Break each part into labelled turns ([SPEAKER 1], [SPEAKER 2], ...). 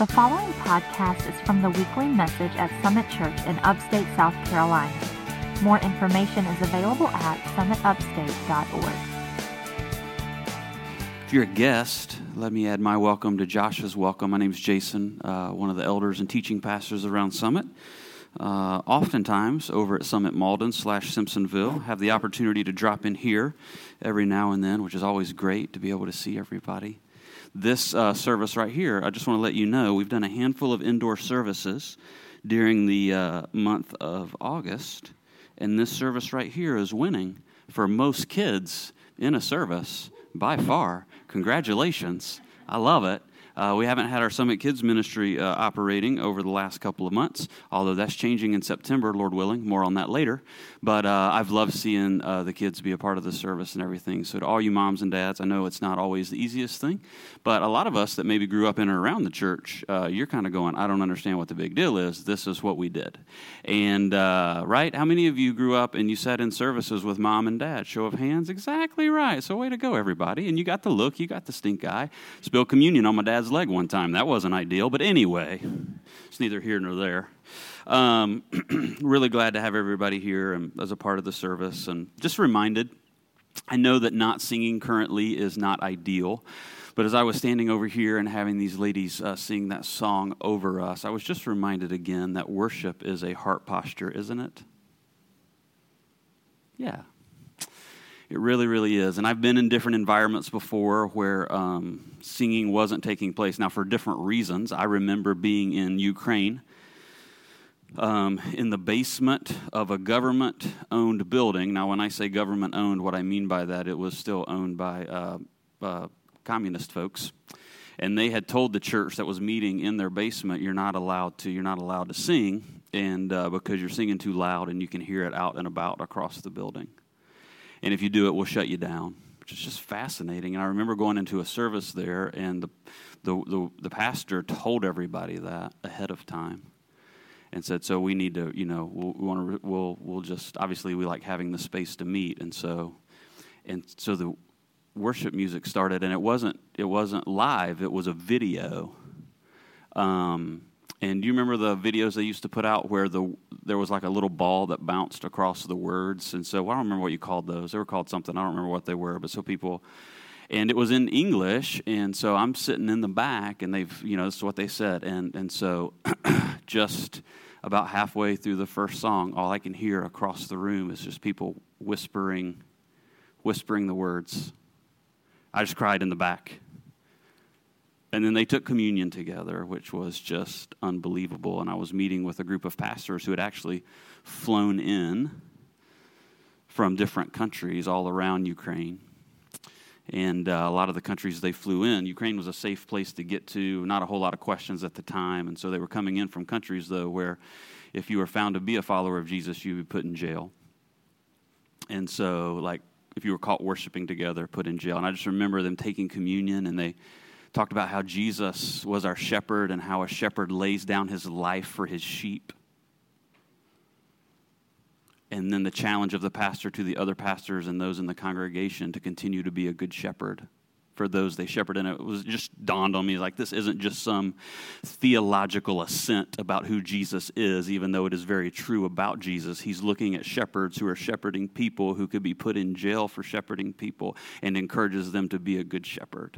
[SPEAKER 1] The following podcast is from the weekly message at Summit Church in upstate South Carolina. More information is available at summitupstate.org.
[SPEAKER 2] If you're a guest, let me add my welcome to Josh's welcome. My name is Jason, one of the elders and teaching pastors around Summit. Oftentimes over at Summit Malden/Simpsonville, have the opportunity to drop in here every now and then, which is always great to be able to see everybody. This service right here, I just want to let you know, we've done a handful of indoor services during the month of August, and this service right here is winning for most kids in a service by far. Congratulations. I love it. We haven't had our Summit Kids Ministry operating over the last couple of months, although that's changing in September, Lord willing. More on that later. But I've loved seeing the kids be a part of the service and everything. So to all you moms and dads, I know it's not always the easiest thing, but a lot of us that maybe grew up in or around the church, you're kind of going, I don't understand what the big deal is. This is what we did. And, right? How many of you grew up and you sat in services with mom and dad? Show of hands? Exactly right. So way to go, everybody. And you got the look, you got the stink eye. Spilled communion on my dad's leg one time. That wasn't ideal, but anyway, it's neither here nor there. Really glad to have everybody here and as a part of the service, and just reminded, I know that not singing currently is not ideal, but as I was standing over here and having these ladies sing that song over us, I was just reminded again that worship is a heart posture, isn't it? Yeah. It really, really is. And I've been in different environments before where singing wasn't taking place. Now, for different reasons. I remember being in Ukraine in the basement of a government-owned building. Now, when I say government-owned, what I mean by that, it was still owned by communist folks. And they had told the church that was meeting in their basement, you're not allowed to sing, and because you're singing too loud and you can hear it out and about across the building. And if you do it, we'll shut you down, which is just fascinating. And I remember going into a service there, and the pastor told everybody that ahead of time, and said, "So we need to, we'll just obviously we like having the space to meet." And so the worship music started, and it wasn't live; it was a video. And do you remember the videos they used to put out where there was like a little ball that bounced across the words? And so I don't remember what you called those. They were called something. I don't remember what they were. But so people, and it was in English. And so I'm sitting in the back, and this is what they said. And so just about halfway through the first song, all I can hear across the room is just people whispering the words. I just cried in the back. And then they took communion together, which was just unbelievable. And I was meeting with a group of pastors who had actually flown in from different countries all around Ukraine. And a lot of the countries they flew in, Ukraine was a safe place to get to, not a whole lot of questions at the time. And so they were coming in from countries, though, where if you were found to be a follower of Jesus, you would be put in jail. And so, like, if you were caught worshiping together, put in jail. And I just remember them taking communion, and they talked about how Jesus was our shepherd and how a shepherd lays down his life for his sheep. And then the challenge of the pastor to the other pastors and those in the congregation to continue to be a good shepherd for those they shepherd. And it was just dawned on me, like, this isn't just some theological assent about who Jesus is, even though it is very true about Jesus. He's looking at shepherds who are shepherding people who could be put in jail for shepherding people, and encourages them to be a good shepherd.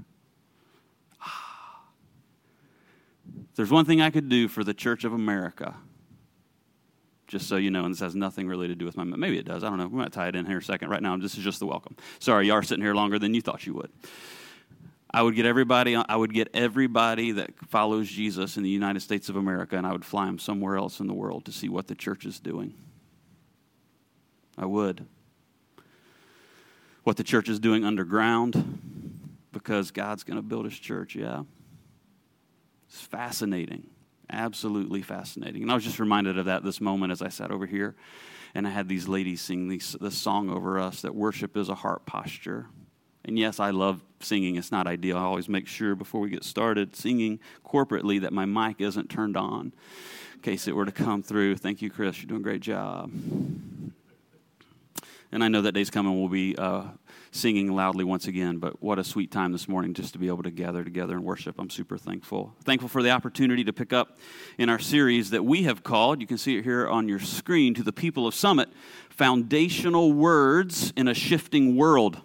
[SPEAKER 2] If there's one thing I could do for the Church of America, just so you know, and this has nothing really to do with maybe it does, I don't know, we might tie it in here in a second. Right now, this is just the welcome. Sorry, you are sitting here longer than you thought you would. I would get everybody that follows Jesus in the United States of America, and I would fly them somewhere else in the world to see what the church is doing. I would. What the church is doing underground, because God's going to build his church, yeah. It's fascinating, absolutely fascinating. And I was just reminded of that this moment as I sat over here, and I had these ladies sing this song over us, that worship is a heart posture. And yes, I love singing. It's not ideal. I always make sure before we get started singing corporately that my mic isn't turned on in case it were to come through. Thank you, Chris. You're doing a great job. And I know that day's coming. We'll be singing loudly once again. But what a sweet time this morning just to be able to gather together and worship. I'm super thankful. Thankful for the opportunity to pick up in our series that we have called, you can see it here on your screen, To the People of Summit, Foundational Words in a Shifting World.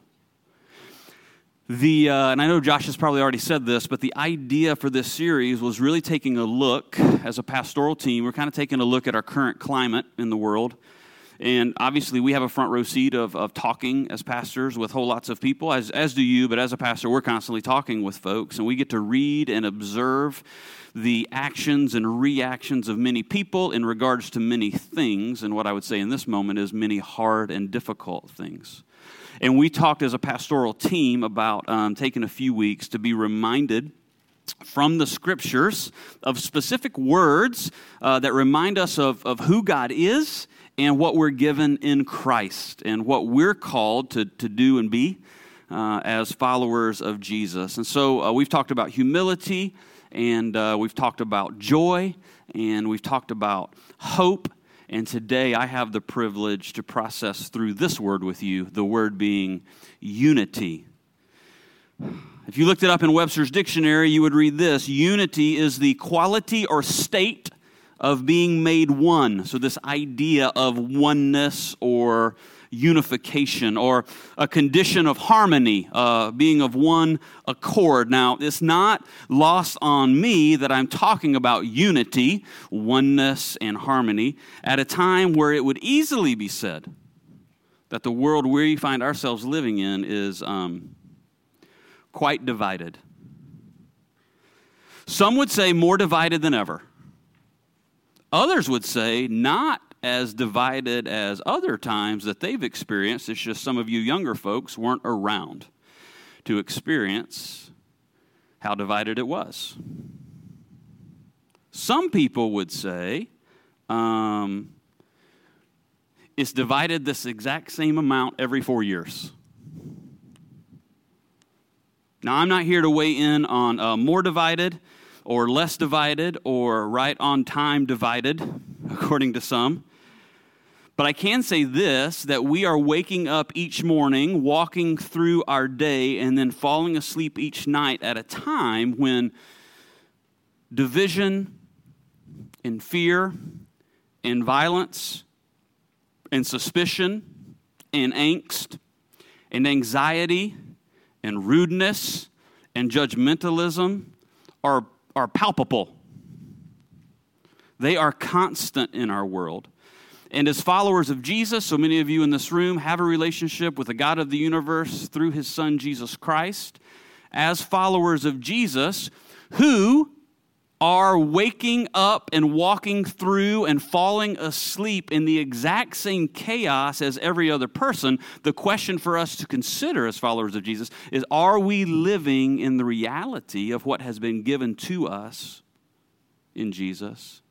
[SPEAKER 2] And I know Josh has probably already said this, but the idea for this series was really taking a look, as a pastoral team, we're kind of taking a look at our current climate in the world. And obviously we have a front row seat of talking as pastors with whole lots of people, as do you, but as a pastor we're constantly talking with folks, and we get to read and observe the actions and reactions of many people in regards to many things, and what I would say in this moment is many hard and difficult things. And we talked as a pastoral team about taking a few weeks to be reminded from the Scriptures of specific words that remind us of who God is and what we're given in Christ and what we're called to do and be as followers of Jesus. And so we've talked about humility, and we've talked about joy, and we've talked about hope. And today I have the privilege to process through this word with you, the word being unity. If you looked it up in Webster's dictionary, you would read this: unity is the quality or state of being made one. So this idea of oneness or unification, or a condition of harmony, being of one accord. Now, it's not lost on me that I'm talking about unity, oneness, and harmony at a time where it would easily be said that the world we find ourselves living in is quite divided. Some would say more divided than ever. Others would say not as divided as other times that they've experienced. It's just some of you younger folks weren't around to experience how divided it was. Some people would say it's divided this exact same amount every 4 years. Now, I'm not here to weigh in on more divided or less divided or right on time divided, according to some. But I can say this, that we are waking up each morning, walking through our day, and then falling asleep each night at a time when division and fear and violence and suspicion and angst and anxiety and rudeness and judgmentalism are palpable. They are constant in our world. And as followers of Jesus, so many of you in this room have a relationship with the God of the universe through his Son, Jesus Christ. As followers of Jesus, who are waking up and walking through and falling asleep in the exact same chaos as every other person, the question for us to consider as followers of Jesus is, are we living in the reality of what has been given to us in Jesus?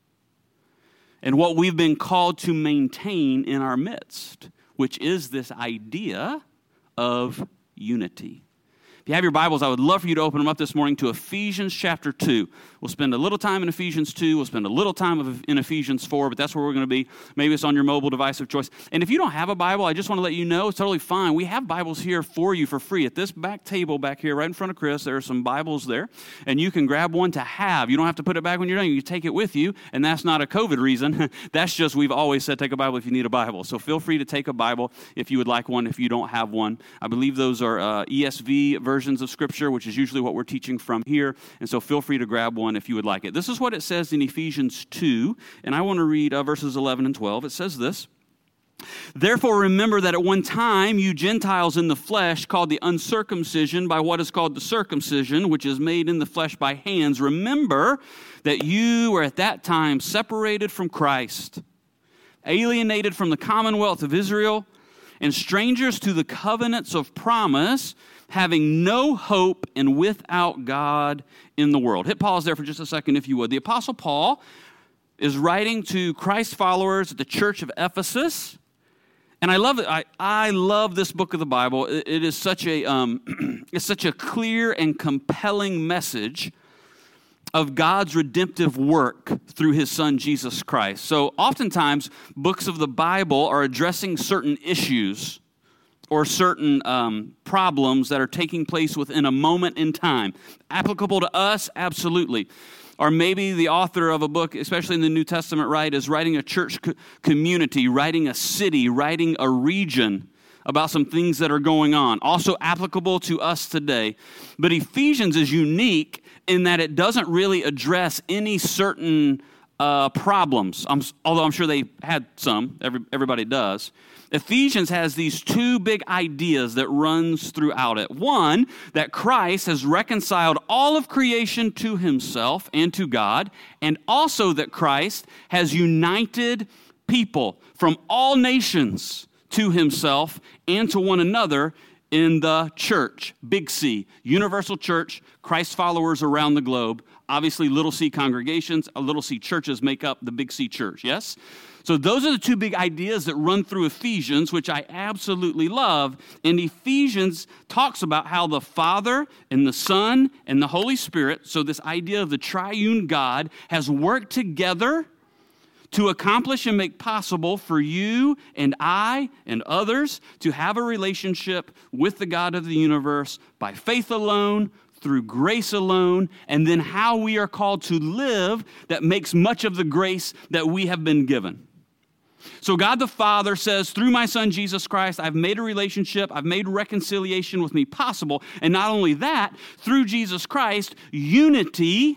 [SPEAKER 2] And what we've been called to maintain in our midst, which is this idea of unity. If you have your Bibles, I would love for you to open them up this morning to Ephesians chapter 2. We'll spend a little time in Ephesians 2. We'll spend a little time in Ephesians 4, but that's where we're going to be. Maybe it's on your mobile device of choice. And if you don't have a Bible, I just want to let you know it's totally fine. We have Bibles here for you for free. At this back table back here, right in front of Chris, there are some Bibles there, and you can grab one to have. You don't have to put it back when you're done. You can take it with you, and that's not a COVID reason. That's just we've always said take a Bible if you need a Bible. So feel free to take a Bible if you would like one, if you don't have one. I believe those are ESV versions of Scripture, which is usually what we're teaching from here. And so feel free to grab one if you would like it. This is what it says in Ephesians 2, and I want to read verses 11 and 12. It says this: "Therefore remember that at one time you Gentiles in the flesh, called the uncircumcision by what is called the circumcision, which is made in the flesh by hands, remember that you were at that time separated from Christ, alienated from the commonwealth of Israel, and strangers to the covenants of promise, having no hope and without God in the world." Hit pause there for just a second, if you would. The Apostle Paul is writing to Christ followers at the church of Ephesus. And I love it. I love this book of the Bible. It is such a it's such a clear and compelling message of God's redemptive work through his Son, Jesus Christ. So oftentimes, books of the Bible are addressing certain issues or certain problems that are taking place within a moment in time. Applicable to us? Absolutely. Or maybe the author of a book, especially in the New Testament, right, is writing a church community, writing a city, writing a region about some things that are going on. Also applicable to us today. But Ephesians is unique in that it doesn't really address any certain problems, although I'm sure they had some. Everybody does. Ephesians has these two big ideas that runs throughout it. One, that Christ has reconciled all of creation to himself and to God, and also that Christ has united people from all nations to himself and to one another in the church, Big C, universal church, Christ followers around the globe. Obviously, little c congregations, little c churches make up the Big C church, yes? So those are the two big ideas that run through Ephesians, which I absolutely love. And Ephesians talks about how the Father and the Son and the Holy Spirit, so this idea of the triune God, has worked together to accomplish and make possible for you and I and others to have a relationship with the God of the universe by faith alone, through grace alone, and then how we are called to live that makes much of the grace that we have been given. So God the Father says, through my Son Jesus Christ, I've made a relationship, I've made reconciliation with me possible, and not only that, through Jesus Christ, unity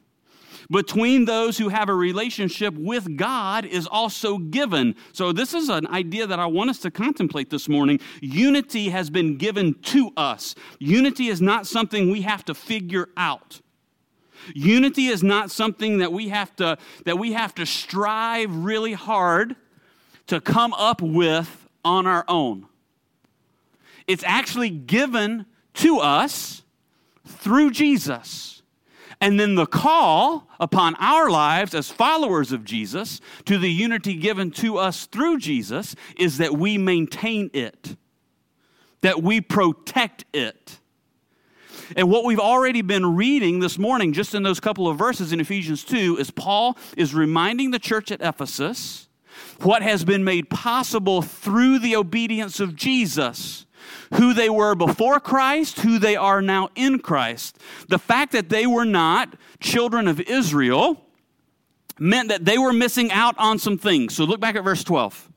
[SPEAKER 2] between those who have a relationship with God is also given. So this is an idea that I want us to contemplate this morning. Unity has been given to us. Unity is not something we have to figure out. Unity is not something that we have to strive really hard to come up with on our own. It's actually given to us through Jesus. And then the call upon our lives as followers of Jesus to the unity given to us through Jesus is that we maintain it, that we protect it. And what we've already been reading this morning, just in those couple of verses in Ephesians 2, is Paul is reminding the church at Ephesus what has been made possible through the obedience of Jesus. Who they were before Christ, who they are now in Christ. The fact that they were not children of Israel meant that they were missing out on some things. So look back at verse 12.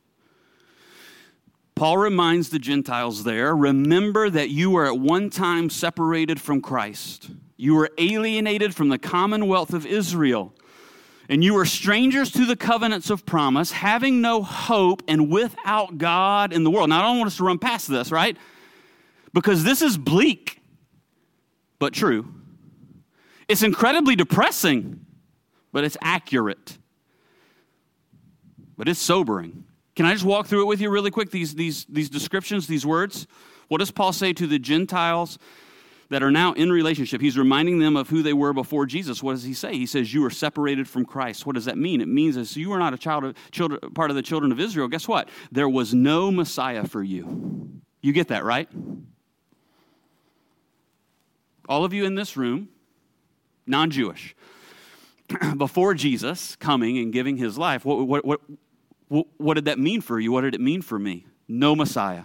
[SPEAKER 2] Paul reminds the Gentiles there, remember that you were at one time separated from Christ. You were alienated from the commonwealth of Israel. And you were strangers to the covenants of promise, having no hope and without God in the world. Now, I don't want us to run past this, right? Because this is bleak, but true. It's incredibly depressing, but it's accurate. But it's sobering. Can I just walk through it with you really quick, these descriptions, these words? What does Paul say to the Gentiles that are now in relationship? He's reminding them of who they were before Jesus. What does he say? He says, you are separated from Christ. What does that mean? It means that you are not part of the children of Israel. Guess what? There was no Messiah for you. You get that, right? All of you in this room, non-Jewish, before Jesus coming and giving his life, what did that mean for you? What did it mean for me? No Messiah.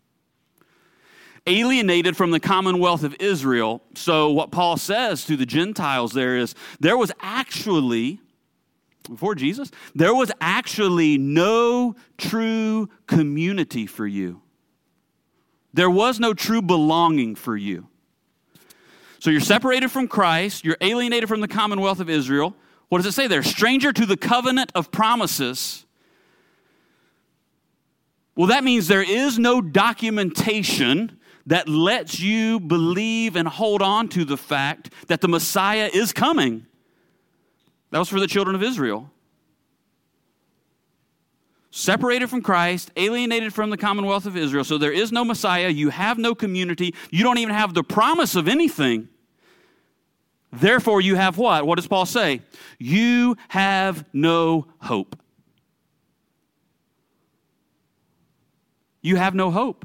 [SPEAKER 2] Alienated from the commonwealth of Israel. So what Paul says to the Gentiles there is, there was actually, before Jesus, there was actually no true community for you. There was no true belonging for you. So you're separated from Christ, you're alienated from the commonwealth of Israel. What does it say there? Stranger to the covenant of promises. Well, that means there is no documentation that lets you believe and hold on to the fact that the Messiah is coming. That was for the children of Israel. Separated from Christ, alienated from the commonwealth of Israel. So there is no Messiah. You have no community. You don't even have the promise of anything. Therefore, you have what? What does Paul say? You have no hope. You have no hope.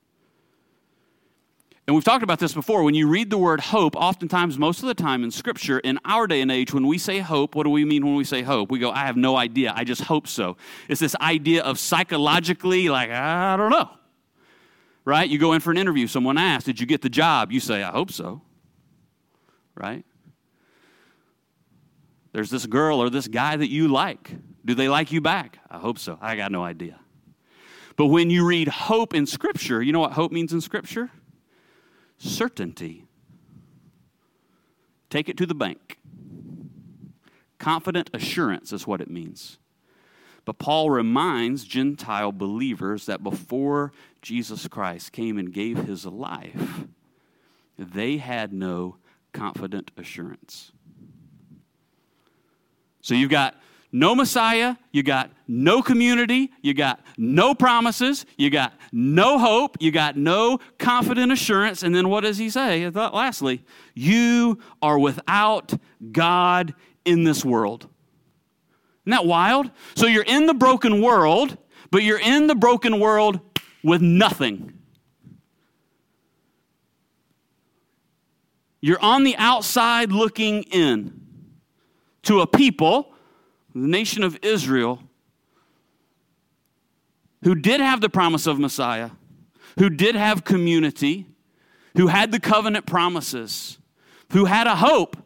[SPEAKER 2] And we've talked about this before. When you read the word hope, oftentimes, most of the time in Scripture, in our day and age, when we say hope, what do we mean when we say hope? We go, I have no idea. I just hope so. It's this idea of psychologically, like, I don't know. right? You go in for an interview. Someone asks, did you get the job? You say, I hope so, right? There's this girl or this guy that you like. Do they like you back? I hope so. I got no idea. But when you read hope in Scripture, you know what hope means in Scripture? Certainty. Take it to the bank. Confident assurance is what it means. But Paul reminds Gentile believers that before Jesus Christ came and gave his life, they had no confident assurance. So you've got no Messiah, you got no community, you got no promises, you got no hope, you got no confident assurance, and then what does he say? Lastly, you are without God in this world. Isn't that wild? So you're in the broken world, but you're in the broken world with nothing. You're on the outside looking in to a people, the nation of Israel, who did have the promise of Messiah, who did have community, who had the covenant promises, who had a hope.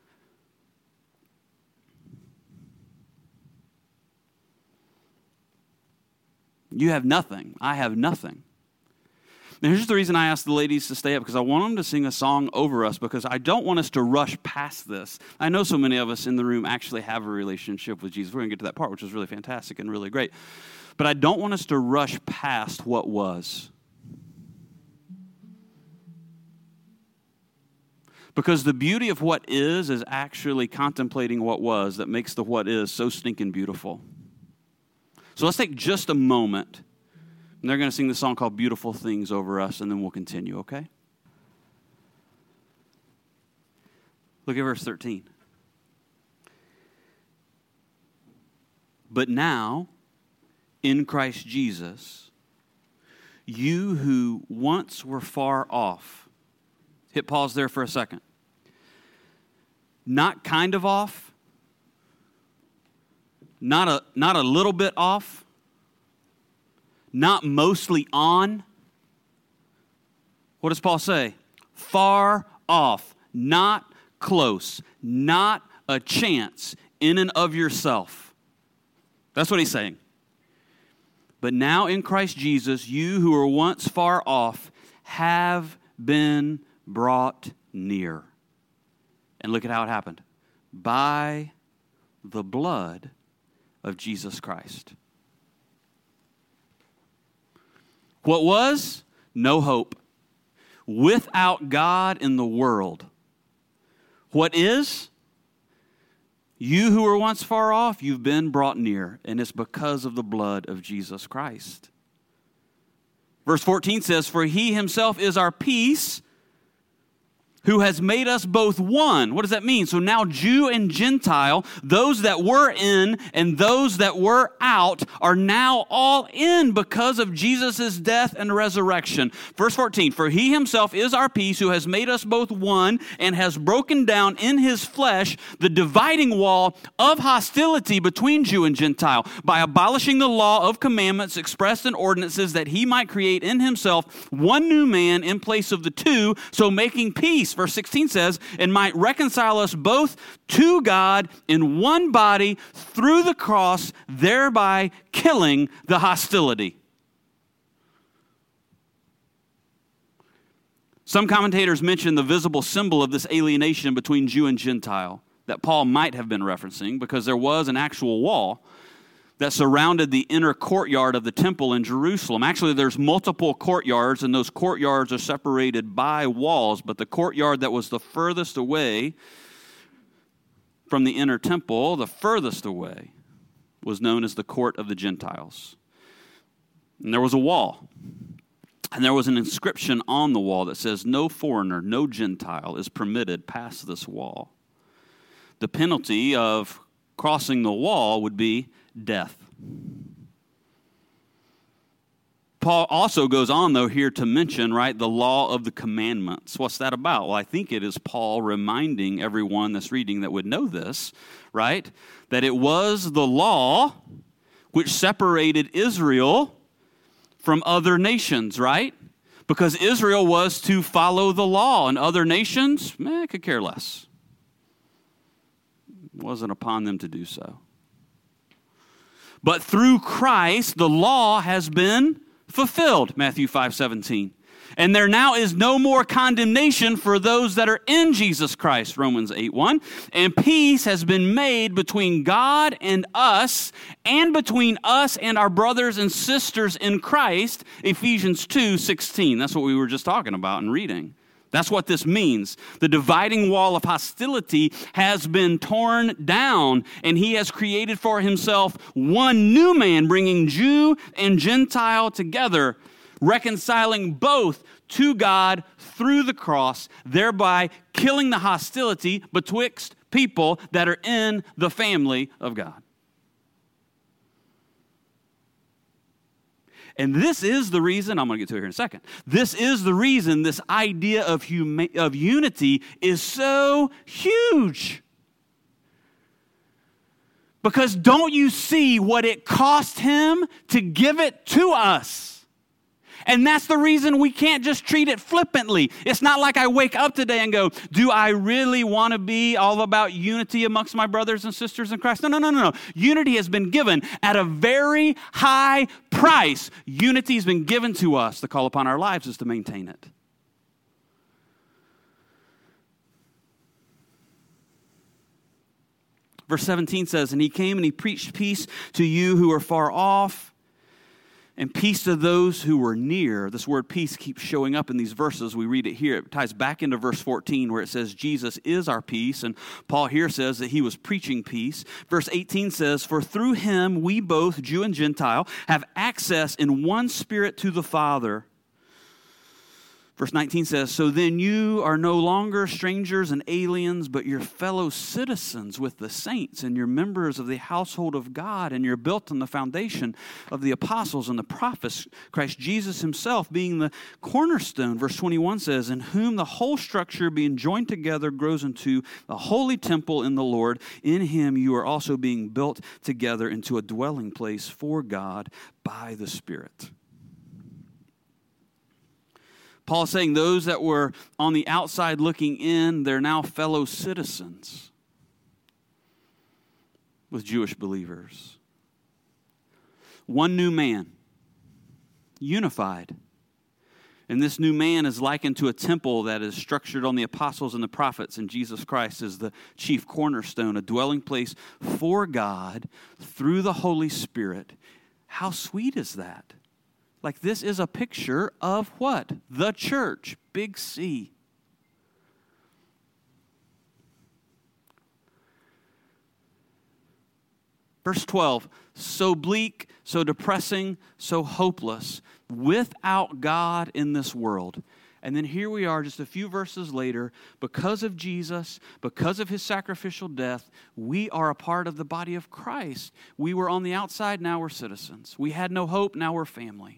[SPEAKER 2] You have nothing. I have nothing. And here's the reason I asked the ladies to stay up, because I want them to sing a song over us, because I don't want us to rush past this. I know so many of us in the room actually have a relationship with Jesus. We're going to get to that part, which is really fantastic and really great. But I don't want us to rush past what was. Because the beauty of what is actually contemplating what was that makes the what is so stinking beautiful. So let's take just a moment. And they're going to sing the song called Beautiful Things over us, and then we'll continue, okay? Look at verse 13. But now, in Christ Jesus, you who once were far off. Hit pause there for a second. Not kind of off. Not a little bit off. Not mostly on. What does Paul say? Far off, not close, not a chance in and of yourself. That's what he's saying. But now in Christ Jesus, you who were once far off have been brought near. And look at how it happened. By the blood of Jesus Christ. What was? No hope. Without God in the world. What is? You who were once far off, you've been brought near, and it's because of the blood of Jesus Christ. Verse 14 says, for he himself is our peace, who has made us both one. What does that mean? So now Jew and Gentile, those that were in and those that were out, are now all in because of Jesus' death and resurrection. Verse 14, for he himself is our peace, who has made us both one and has broken down in his flesh the dividing wall of hostility between Jew and Gentile by abolishing the law of commandments expressed in ordinances, that he might create in himself one new man in place of the two, so making peace. Verse 16 says, and might reconcile us both to God in one body through the cross, thereby killing the hostility. Some commentators mention the visible symbol of this alienation between Jew and Gentile that Paul might have been referencing, because there was an actual wall that surrounded the inner courtyard of the temple in Jerusalem. Actually, there's multiple courtyards, and those courtyards are separated by walls, but the courtyard that was the furthest away from the inner temple, the furthest away, was known as the court of the Gentiles. And there was a wall, and there was an inscription on the wall that says, no foreigner, no Gentile is permitted past this wall. The penalty of crossing the wall would be death. Paul also goes on, though, here to mention, right, the law of the commandments. What's that about? Well, I think it is Paul reminding everyone that's reading that would know this, right, that it was the law which separated Israel from other nations, right? Because Israel was to follow the law, and other nations, could care less. It wasn't upon them to do so. But through Christ, the law has been fulfilled, Matthew 5:17. And there now is no more condemnation for those that are in Jesus Christ, Romans 8:1. And peace has been made between God and us, and between us and our brothers and sisters in Christ, Ephesians 2:16. That's what we were just talking about and reading. That's what this means. The dividing wall of hostility has been torn down, and he has created for himself one new man, bringing Jew and Gentile together, reconciling both to God through the cross, thereby killing the hostility betwixt people that are in the family of God. And this is the reason, I'm going to get to it here in a second. This is the reason this idea of unity is so huge. Because don't you see what it cost him to give it to us? And that's the reason we can't just treat it flippantly. It's not like I wake up today and go, do I really want to be all about unity amongst my brothers and sisters in Christ? No. Unity has been given at a very high price. Unity has been given to us. The call upon our lives is to maintain it. Verse 17 says, and he came and he preached peace to you who are far off, and peace to those who were near. This word peace keeps showing up in these verses. We read it here. It ties back into verse 14 where it says Jesus is our peace. And Paul here says that he was preaching peace. Verse 18 says, for through him we both, Jew and Gentile, have access in one spirit to the Father. Verse 19 says, so then you are no longer strangers and aliens, but you're fellow citizens with the saints, and you're members of the household of God, and you're built on the foundation of the apostles and the prophets, Christ Jesus himself being the cornerstone. Verse 21 says, in whom the whole structure being joined together grows into a holy temple in the Lord. In him you are also being built together into a dwelling place for God by the Spirit. Paul is saying those that were on the outside looking in, they're now fellow citizens with Jewish believers. One new man, unified. And this new man is likened to a temple that is structured on the apostles and the prophets, and Jesus Christ is the chief cornerstone, a dwelling place for God through the Holy Spirit. How sweet is that? Like, this is a picture of what? The church, big C. Verse 12, so bleak, so depressing, so hopeless, without God in this world. And then here we are just a few verses later, because of Jesus, because of his sacrificial death, we are a part of the body of Christ. We were on the outside, now we're citizens. We had no hope, now we're family.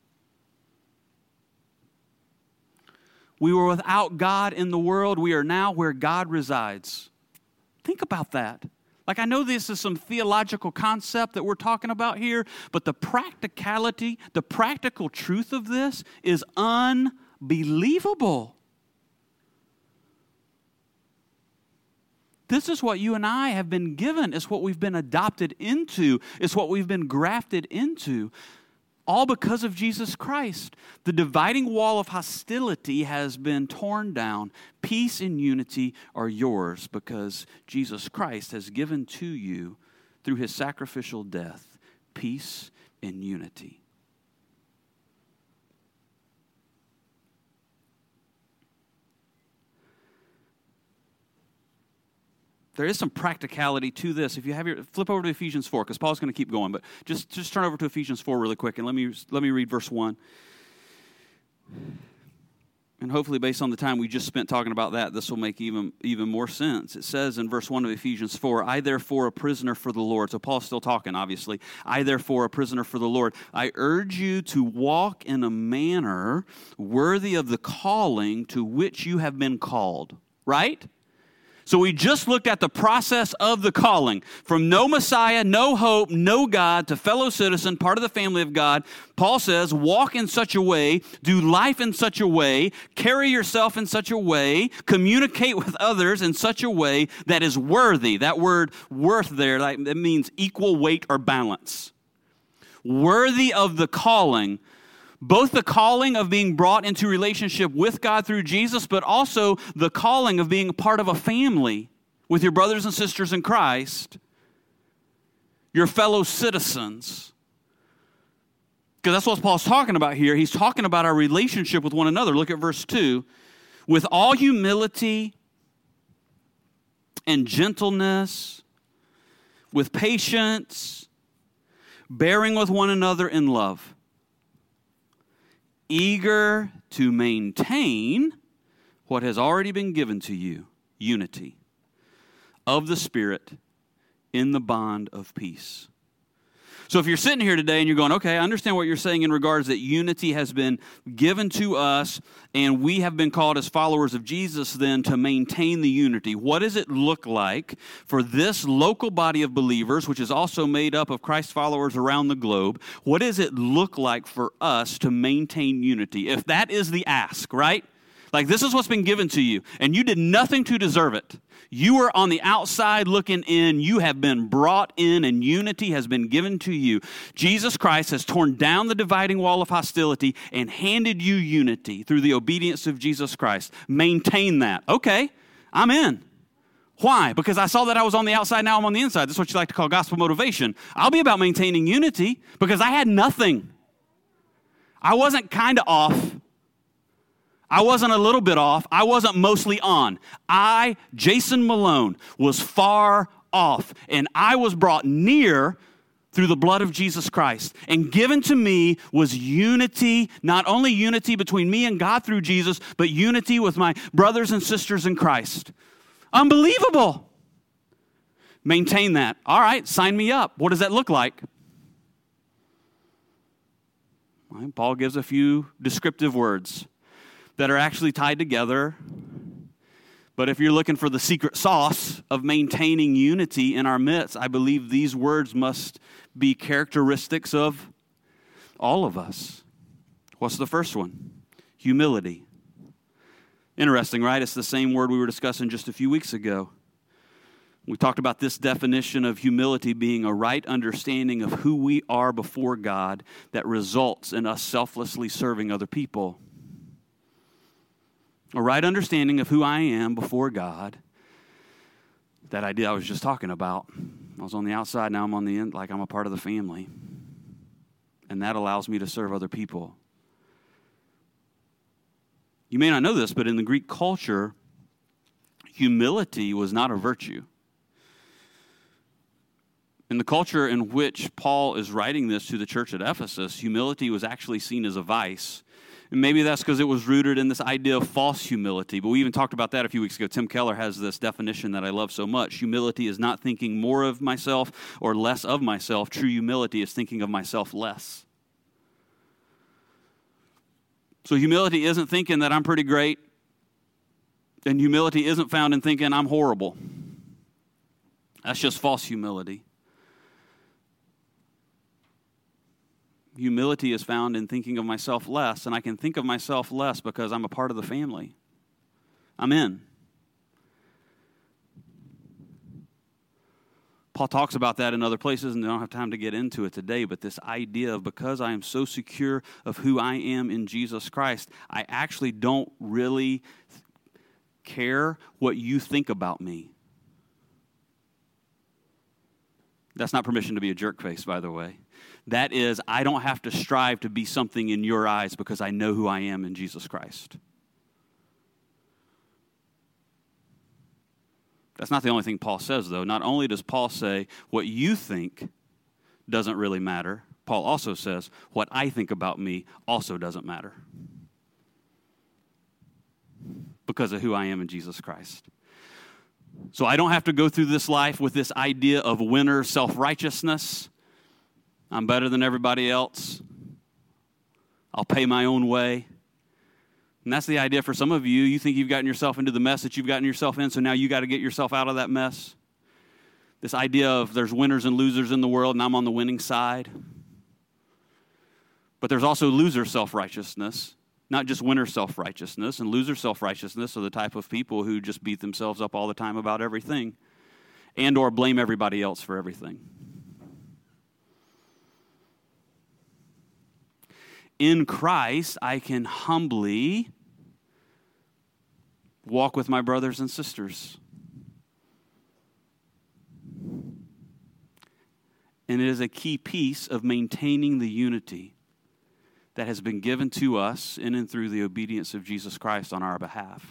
[SPEAKER 2] We were without God in the world. We are now where God resides. Think about that. Like, I know this is some theological concept that we're talking about here, but the practicality, the practical truth of this is unbelievable. This is what you and I have been given. It's what we've been adopted into. It's what we've been grafted into. All because of Jesus Christ. The dividing wall of hostility has been torn down. Peace and unity are yours because Jesus Christ has given to you, through his sacrificial death, peace and unity. There is some practicality to this. If you have your, flip over to Ephesians 4, because Paul's going to keep going, but just turn over to Ephesians 4 really quick, and let me read verse 1. And hopefully, based on the time we just spent talking about that, this will make even more sense. It says in verse 1 of Ephesians 4, I therefore, a prisoner for the Lord. So Paul's still talking, obviously. I therefore, a prisoner for the Lord. I urge you to walk in a manner worthy of the calling to which you have been called. Right? So we just looked at the process of the calling. From no Messiah, no hope, no God, to fellow citizen, part of the family of God. Paul says, walk in such a way, do life in such a way, carry yourself in such a way, communicate with others in such a way that is worthy. That word worth there, that means equal weight or balance. Worthy of the calling. Both the calling of being brought into relationship with God through Jesus, but also the calling of being a part of a family with your brothers and sisters in Christ, your fellow citizens. Because that's what Paul's talking about here. He's talking about our relationship with one another. Look at verse 2. With all humility and gentleness, with patience, bearing with one another in love, eager to maintain what has already been given to you, unity of the Spirit in the bond of peace. So if you're sitting here today and you're going, okay, I understand what you're saying in regards that unity has been given to us and we have been called as followers of Jesus then to maintain the unity. What does it look like for this local body of believers, which is also made up of Christ followers around the globe? What does it look like for us to maintain unity? If that is the ask, right? Like this is what's been given to you and you did nothing to deserve it. You were on the outside looking in. You have been brought in and unity has been given to you. Jesus Christ has torn down the dividing wall of hostility and handed you unity through the obedience of Jesus Christ. Maintain that. Okay, I'm in. Why? Because I saw that I was on the outside, now I'm on the inside. That's what you like to call gospel motivation. I'll be about maintaining unity because I had nothing. I wasn't kind of off. I wasn't a little bit off. I wasn't mostly on. I, Jason Malone, was far off. And I was brought near through the blood of Jesus Christ. And given to me was unity, not only unity between me and God through Jesus, but unity with my brothers and sisters in Christ. Unbelievable. Maintain that. All right, sign me up. What does that look like? Well, Paul gives a few descriptive words that are actually tied together. But if you're looking for the secret sauce of maintaining unity in our midst, I believe these words must be characteristics of all of us. What's the first one? Humility. Interesting, right? It's the same word we were discussing just a few weeks ago. We talked about this definition of humility being a right understanding of who we are before God that results in us selflessly serving other people. A right understanding of who I am before God. That idea I was just talking about. I was on the outside, now I'm on the end, like I'm a part of the family. And that allows me to serve other people. You may not know this, but in the Greek culture, humility was not a virtue. In the culture in which Paul is writing this to the church at Ephesus, humility was actually seen as a vice. And maybe that's because it was rooted in this idea of false humility. But we even talked about that a few weeks ago. Tim Keller has this definition that I love so much. Humility is not thinking more of myself or less of myself. True humility is thinking of myself less. So humility isn't thinking that I'm pretty great. And humility isn't found in thinking I'm horrible. That's just false humility. Humility is found in thinking of myself less, and I can think of myself less because I'm a part of the family. I'm in. Paul talks about that in other places, and I don't have time to get into it today, but this idea of because I am so secure of who I am in Jesus Christ, I actually don't really care what you think about me. That's not permission to be a jerk face, by the way. That is, I don't have to strive to be something in your eyes because I know who I am in Jesus Christ. That's not the only thing Paul says, though. Not only does Paul say what you think doesn't really matter, Paul also says what I think about me also doesn't matter because of who I am in Jesus Christ. So I don't have to go through this life with this idea of winner self-righteousness. I'm better than everybody else. I'll pay my own way. And that's the idea for some of you. You think you've gotten yourself into the mess that you've gotten yourself in, so now you got to get yourself out of that mess. This idea of there's winners and losers in the world, and I'm on the winning side. But there's also loser self-righteousness, not just winner self-righteousness. And loser self-righteousness are the type of people who just beat themselves up all the time about everything and or blame everybody else for everything. In Christ, I can humbly walk with my brothers and sisters. And it is a key piece of maintaining the unity that has been given to us in and through the obedience of Jesus Christ on our behalf.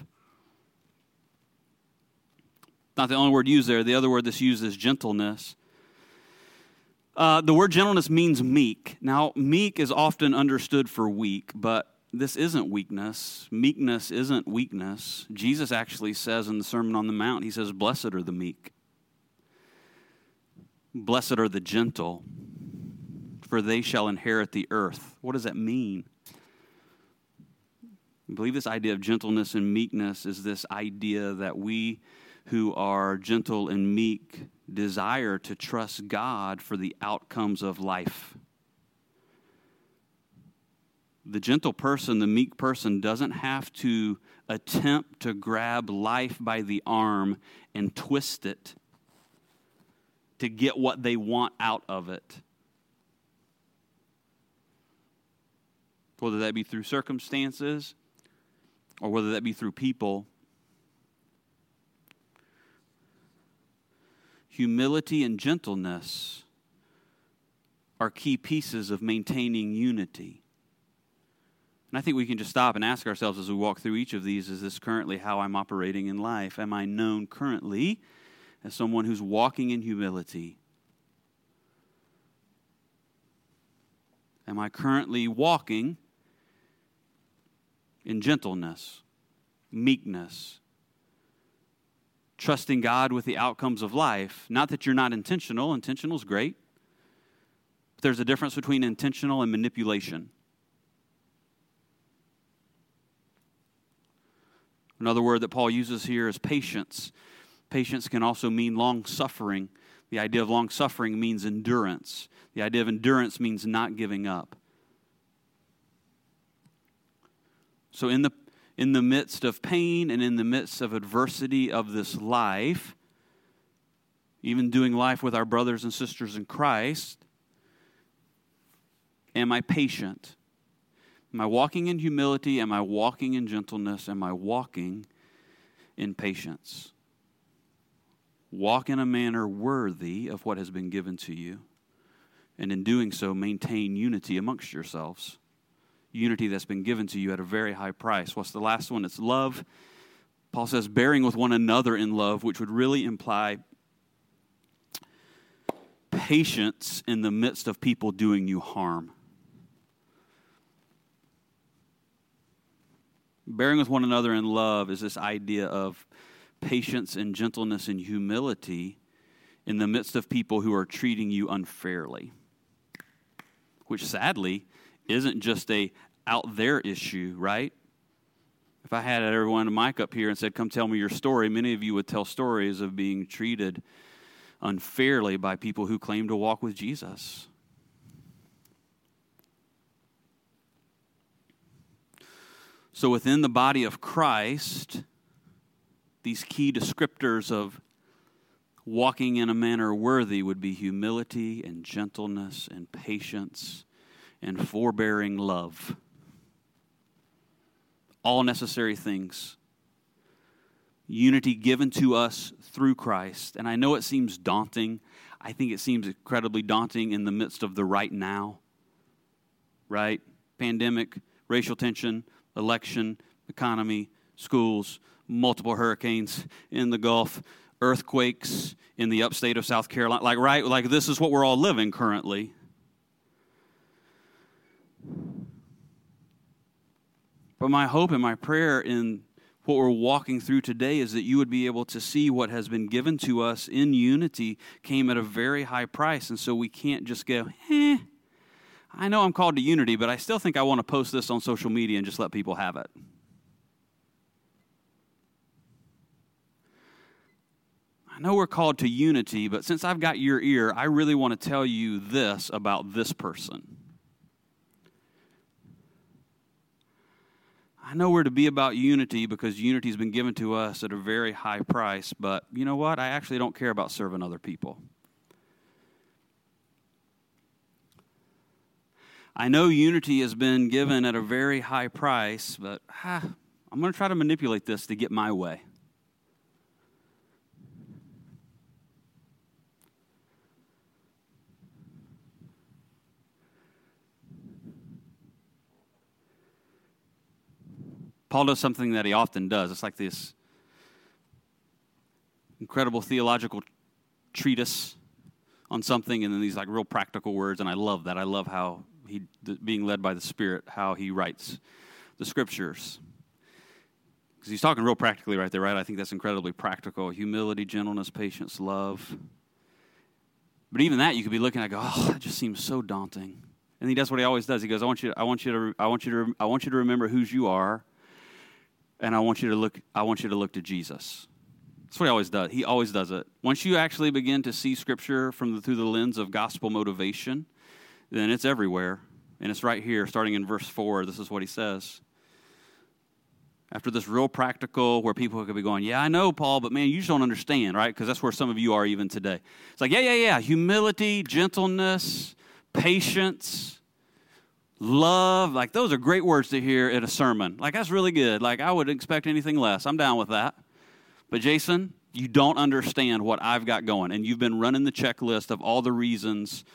[SPEAKER 2] Not the only word used there. The other word that's used is gentleness. The word gentleness means meek. Now, meek is often understood for weak, but this isn't weakness. Meekness isn't weakness. Jesus actually says in the Sermon on the Mount, he says, blessed are the meek. Blessed are the gentle, for they shall inherit the earth. What does that mean? I believe this idea of gentleness and meekness is this idea that we who are gentle and meek desire to trust God for the outcomes of life. The gentle person, the meek person, doesn't have to attempt to grab life by the arm and twist it to get what they want out of it. Whether that be through circumstances or whether that be through people. Humility and gentleness are key pieces of maintaining unity. And I think we can just stop and ask ourselves as we walk through each of these, is this currently how I'm operating in life? Am I known currently as someone who's walking in humility? Am I currently walking in gentleness, meekness, trusting God with the outcomes of life? Not that you're not intentional. Intentional is great. But there's a difference between intentional and manipulation. Another word that Paul uses here is patience. Patience can also mean long-suffering. The idea of long-suffering means endurance. The idea of endurance means not giving up. So in the midst of pain and in the midst of adversity of this life, even doing life with our brothers and sisters in Christ, am I patient? Am I walking in humility? Am I walking in gentleness? Am I walking in patience? Walk in a manner worthy of what has been given to you. And in doing so, maintain unity amongst yourselves. Unity that's been given to you at a very high price. What's the last one? It's love. Paul says, bearing with one another in love, which would really imply patience in the midst of people doing you harm. Bearing with one another in love is this idea of patience and gentleness and humility in the midst of people who are treating you unfairly, which sadly isn't just a out there issue, right? If I had everyone a mic up here and said, come tell me your story, many of you would tell stories of being treated unfairly by people who claim to walk with Jesus. So within the body of Christ, these key descriptors of walking in a manner worthy would be humility and gentleness and patience and forbearing love. All necessary things. Unity given to us through Christ. And I know it seems daunting. I think it seems incredibly daunting in the midst of the right now. Right? Pandemic, racial tension, election, economy, schools, multiple hurricanes in the Gulf, earthquakes in the upstate of South Carolina. Like this is what we're all living currently. But my hope and my prayer in what we're walking through today is that you would be able to see what has been given to us in unity came at a very high price. And so we can't just go, I know I'm called to unity, but I still think I want to post this on social media and just let people have it. I know we're called to unity, but since I've got your ear, I really want to tell you this about this person. I know we're to be about unity because unity has been given to us at a very high price, but you know what? I actually don't care about serving other people. I know unity has been given at a very high price, but I'm going to try to manipulate this to get my way. Paul does something that he often does. It's like this incredible theological treatise on something, and then these like real practical words, and I love that. I love how being led by the Spirit, how he writes the Scriptures. Because he's talking real practically right there, right? I think that's incredibly practical. Humility, gentleness, patience, love. But even that, you could be looking at, that just seems so daunting. And he does what he always does. He goes, I want you to remember whose you are. And I want you to look to Jesus. That's what he always does. He always does it. Once you actually begin to see Scripture through the lens of gospel motivation, then it's everywhere. And it's right here, starting in verse 4. This is what he says. After this real practical, where people could be going, yeah, I know, Paul, but man, you just don't understand, right? Because that's where some of you are even today. It's like, yeah. Humility, gentleness, patience, love, like those are great words to hear at a sermon. Like that's really good. Like I would expect anything less. I'm down with that. But Jason, you don't understand what I've got going. And you've been running the checklist of all the reasons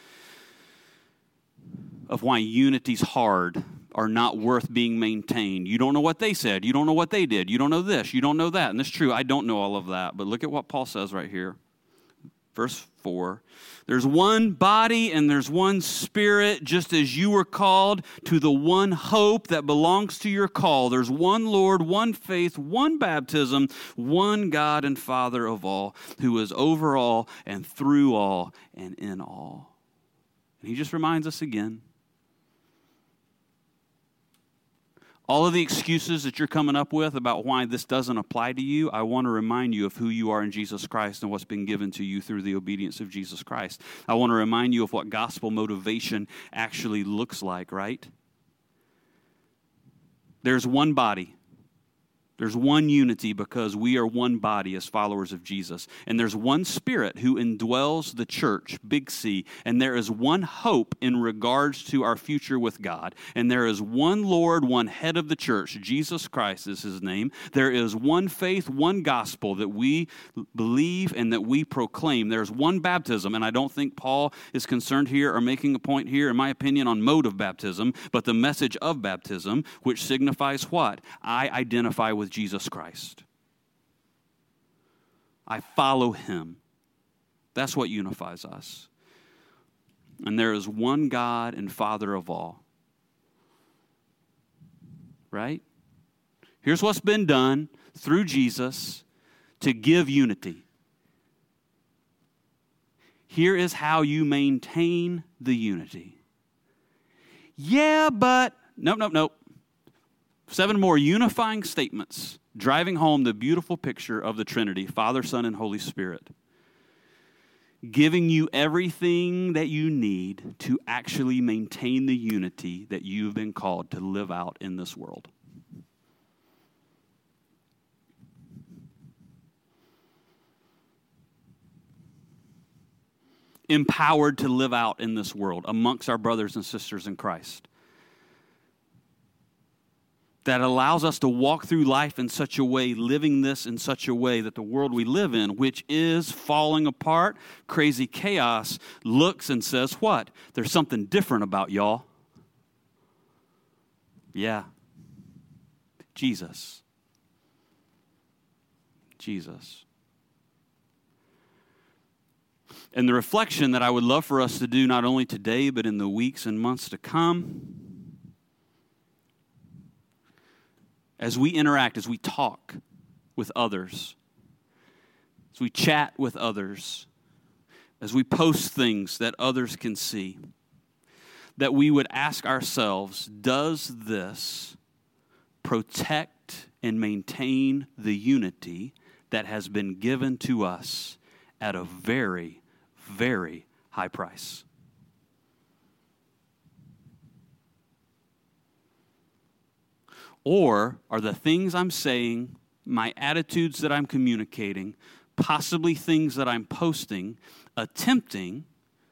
[SPEAKER 2] of why unity's hard or not worth being maintained. You don't know what they said. You don't know what they did. You don't know this. You don't know that. And it's true. I don't know all of that. But look at what Paul says right here. Verse 4, there's one body and there's one Spirit, just as you were called to the one hope that belongs to your call. There's one Lord, one faith, one baptism, one God and Father of all, who is over all and through all and in all. And he just reminds us again. All of the excuses that you're coming up with about why this doesn't apply to you, I want to remind you of who you are in Jesus Christ and what's been given to you through the obedience of Jesus Christ. I want to remind you of what gospel motivation actually looks like, right? There's one body. There's one unity because we are one body as followers of Jesus. And there's one Spirit who indwells the church, big C. And there is one hope in regards to our future with God. And there is one Lord, one head of the church. Jesus Christ is his name. There is one faith, one gospel that we believe and that we proclaim. There's one baptism. And I don't think Paul is concerned here or making a point here, in my opinion, on mode of baptism, but the message of baptism, which signifies what? I identify with Jesus Christ. I follow him. That's what unifies us. And there is one God and Father of all. Right? Here's what's been done through Jesus to give unity. Here is how you maintain the unity. Yeah, but nope. 7 more unifying statements driving home the beautiful picture of the Trinity, Father, Son, and Holy Spirit. Giving you everything that you need to actually maintain the unity that you've been called to live out in this world. Empowered to live out in this world amongst our brothers and sisters in Christ. That allows us to walk through life in such a way, living this in such a way that the world we live in, which is falling apart, crazy chaos, looks and says what? There's something different about y'all. Yeah. Jesus. And the reflection that I would love for us to do not only today, but in the weeks and months to come, as we interact, as we talk with others, as we chat with others, as we post things that others can see, that we would ask ourselves, does this protect and maintain the unity that has been given to us at a very, very high price. Or are the things I'm saying, my attitudes that I'm communicating, possibly things that I'm posting, attempting,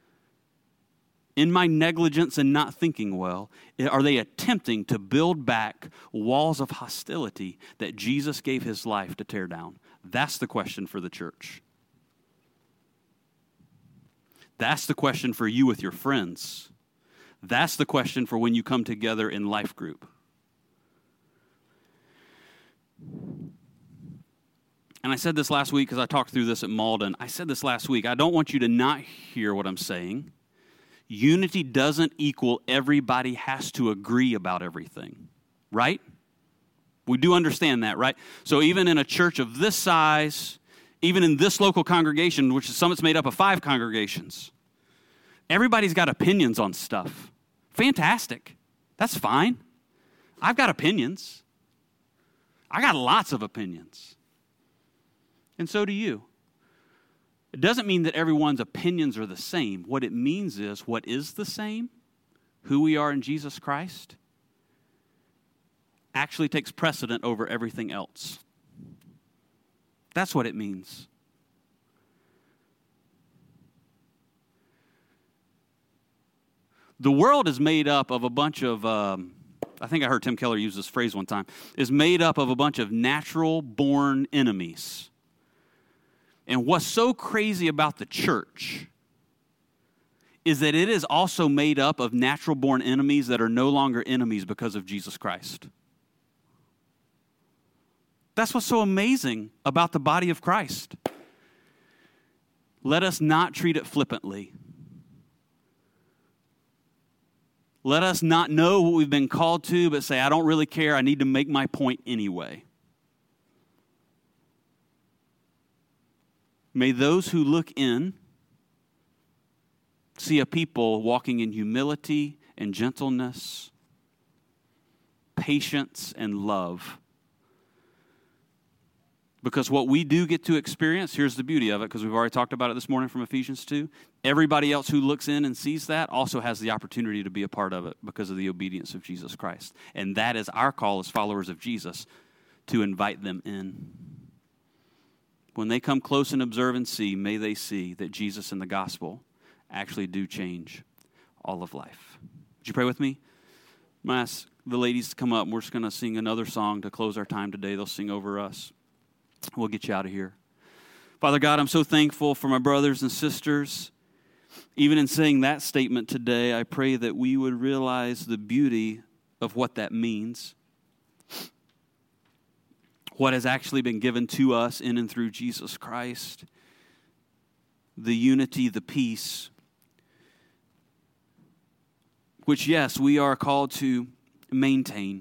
[SPEAKER 2] in my negligence and not thinking well, are they attempting to build back walls of hostility that Jesus gave his life to tear down? That's the question for the church. That's the question for you with your friends. That's the question for when you come together in life group. And I said this last week because I talked through this at Malden. I said this last week. I don't want you to not hear what I'm saying. Unity doesn't equal everybody has to agree about everything, right? We do understand that, right? So even in a church of this size, even in this local congregation, which is Summit's made up of 5 congregations, everybody's got opinions on stuff. Fantastic. That's fine. I've got opinions. I got lots of opinions. And so do you. It doesn't mean that everyone's opinions are the same. What it means is what is the same, who we are in Jesus Christ, actually takes precedent over everything else. That's what it means. The world is made up of a bunch of, I think I heard Tim Keller use this phrase one time, is made up of a bunch of natural-born enemies. And what's so crazy about the church is that it is also made up of natural-born enemies that are no longer enemies because of Jesus Christ. That's what's so amazing about the body of Christ. Let us not treat it flippantly. Let us not know what we've been called to, but say, I don't really care. I need to make my point anyway. May those who look in see a people walking in humility and gentleness, patience and love. Because what we do get to experience, here's the beauty of it, because we've already talked about it this morning from Ephesians 2. Everybody else who looks in and sees that also has the opportunity to be a part of it because of the obedience of Jesus Christ. And that is our call as followers of Jesus, to invite them in. When they come close and observe and see, may they see that Jesus and the gospel actually do change all of life. Would you pray with me? I'm going to ask the ladies to come up, and we're just going to sing another song to close our time today. They'll sing over us. We'll get you out of here. Father God, I'm so thankful for my brothers and sisters. Even in saying that statement today, I pray that we would realize the beauty of what that means. What has actually been given to us in and through Jesus Christ. The unity, the peace, which, yes, we are called to maintain.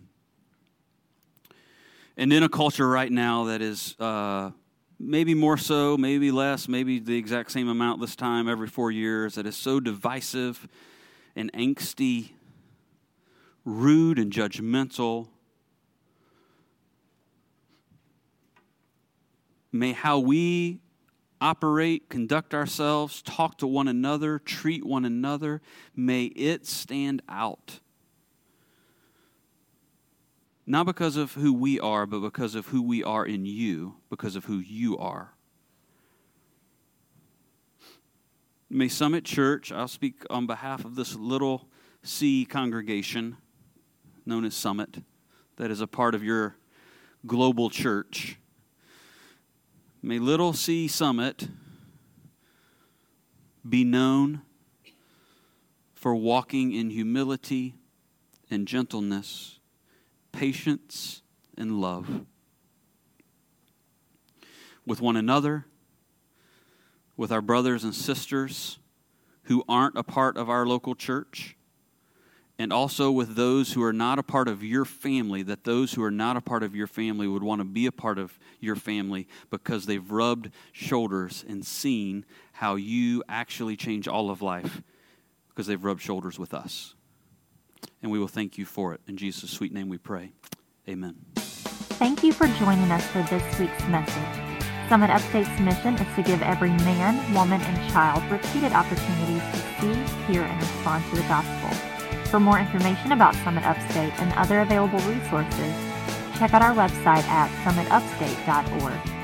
[SPEAKER 2] And in a culture right now that is maybe more so, maybe less, maybe the exact same amount this time every 4 years, that is so divisive and angsty, rude and judgmental, may how we operate, conduct ourselves, talk to one another, treat one another, may it stand out. Not because of who we are, but because of who we are in you, because of who you are. May Summit Church, I'll speak on behalf of this little C congregation known as Summit, that is a part of your global church. May Little C Summit be known for walking in humility and gentleness, patience and love with one another, with our brothers and sisters who aren't a part of our local church, and also with those who are not a part of your family, that those who are not a part of your family would want to be a part of your family because they've rubbed shoulders and seen how you actually change all of life because they've rubbed shoulders with us. And we will thank you for it. In Jesus' sweet name we pray. Amen.
[SPEAKER 1] Thank you for joining us for this week's message. Summit Upstate's mission is to give every man, woman, and child repeated opportunities to see, hear, and respond to the gospel. For more information about Summit Upstate and other available resources, check out our website at summitupstate.org.